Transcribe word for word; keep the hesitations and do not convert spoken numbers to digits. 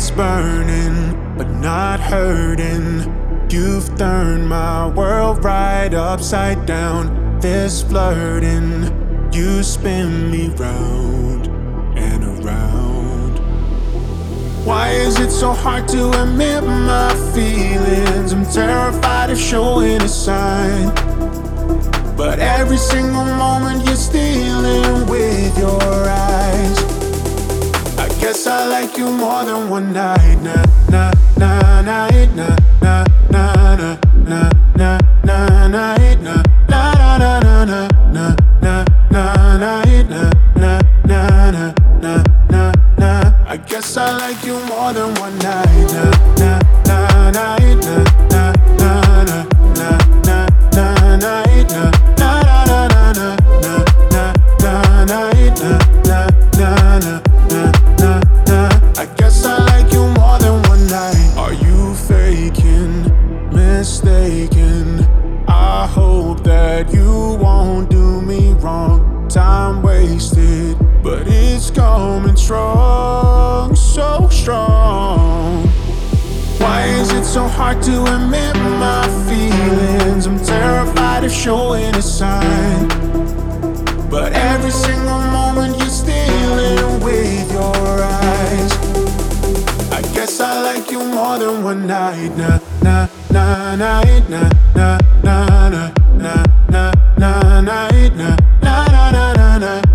is burning, but not hurting. You've turned my world right upside down. This flirting, you spin me round and around. Why is it so hard to admit my feelings? I'm terrified of showing a sign, but every single moment you're stealing with your eyes. I guess I like you more than one night. Nah, nah, nah, night, nah, nah, nah, nah, nah, nah, nah, night, nah, nah, nah, nah, nah, nah, nah, nah, night, nah, nah, nah, nah, nah, nah, nah. I guess I like you more than one night. Nah, nah, nah, night, nah, nah, nah, nah, nah, nah, nah, night, nah, nah, nah, nah, nah, nah, nah, nah, night, nah, nah, nah, nah, nah, nah, nah. I guess I like you more than one night. Are you faking, mistaken? I hope that you won't do me wrong. Time wasted, but it's coming strong, so strong. Why is it so hard to admit my feelings? I'm terrified of showing a sign, but every single moment you're stealing with your eyes. I guess I like you more than one night. Nah, nah, nah, night, nah, nah, nah, nah, nah, nah, nah, night, nah, nah, nah, nah, nah, nah.